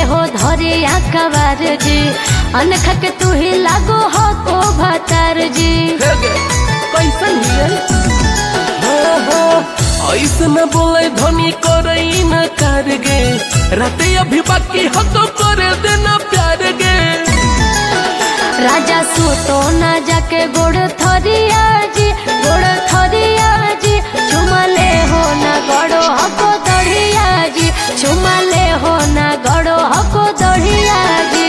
हो धरिया कवार जी अनख के तू ही लागो हो को भतार जी कैसन ऐसे न बोले धनी करे न कर गे राते अभी बाकी हो तो करे देना प्यार गे राजा सुतो ना जाके गोड़ थरिया जी चुमले हो ना गड़ो हको दढ़िया जी चुमले हो ना गड़ो हको दढ़िया जी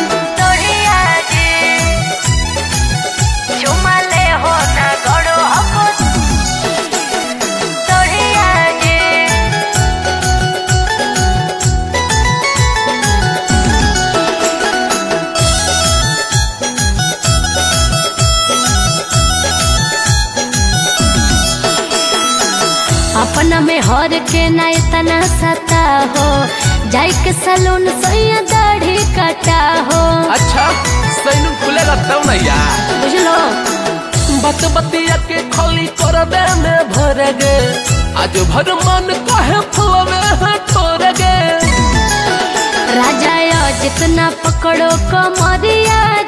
चुमले हो ना गड़ो हको दढ़िया जी अपना में हर के ना इतना सता हो जाई के सलून सैया दाढ़ी कटा हो अच्छा सैलून खुलेगा तब ना यार बुझलो बत बतिया के खोली कर दे में भर गे आज भर मन कहे फुलवे है तोड़ गे राजा जितना पकड़ो कमरिया